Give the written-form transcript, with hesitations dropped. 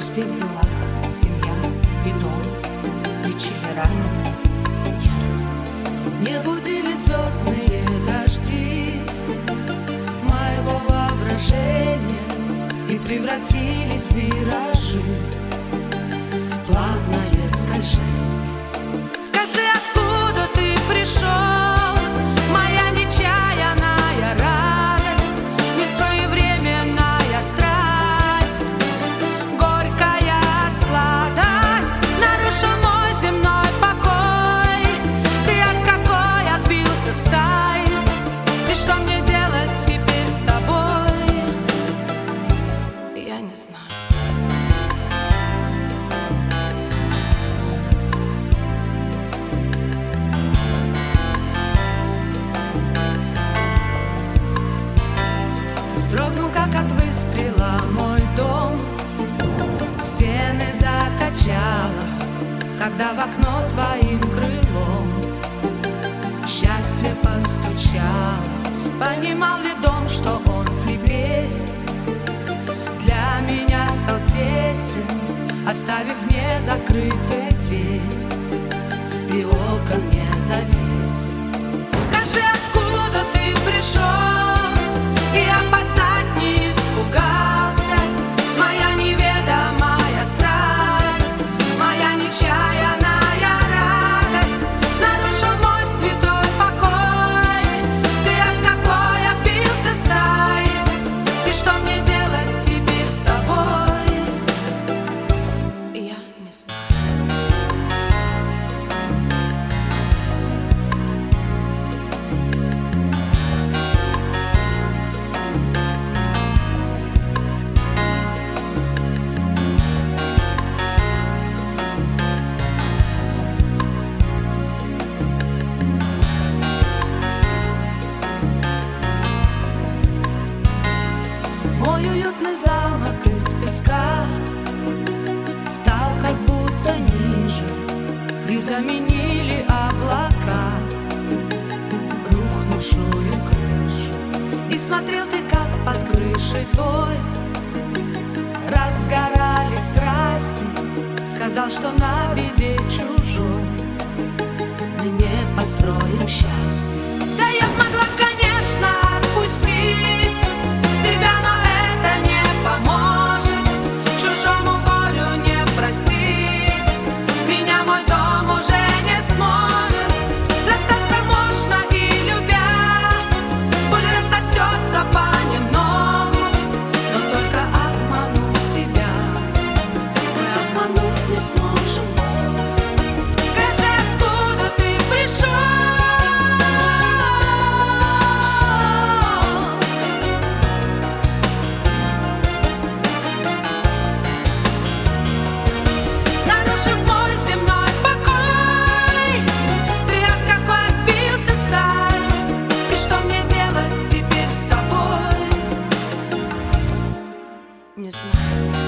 успех в делах, семья и дом. Лечили раненые? Нет. Не будили звездные дожди моего воображения и превратились в миражи, в плавное скольжение. Скажи, откуда ты пришел, моя нечаянная радость, несвоевременная страсть, горькая сладость, нарушил мой земной покой. Ты от какой отбился стаи, и что мне делать теперь с тобой, я не знаю. Дрогнул, как от выстрела, мой дом, стены закачало, когда в окно твоим крылом счастье постучалось. Понимал ли дом, что он теперь для меня стал тесен, оставив мне закрытой дверь и окон не завесен? Скажи, откуда ты пришел, и опоздать не испугался, моя неведомая страсть, моя нечаянная радость, нарушил мой святой покой. Ты от какой отбился стаи, и что мне делать теперь с тобой, я не знаю. Мой уютный замок из песка стал как будто ниже, и заменили облака рухнувшую крышу. И смотрел ты, как под крышей той разгорались страсти. Сказал, что на беде чужой мы не построим счастье. Да я б могла, конечно, отпустить тебя, но это не поможет. Чужому горю не простить, меня мой дом уже не сможет. Расстаться можно и любя, боль рассосется понемногу, но только обманув себя мы обмануть не сможем Бога. скажи, откуда ты пришел, нарушив мой земной покой. Ты от какой отбился стаи, и что мне делать теперь с тобой, Не знаю.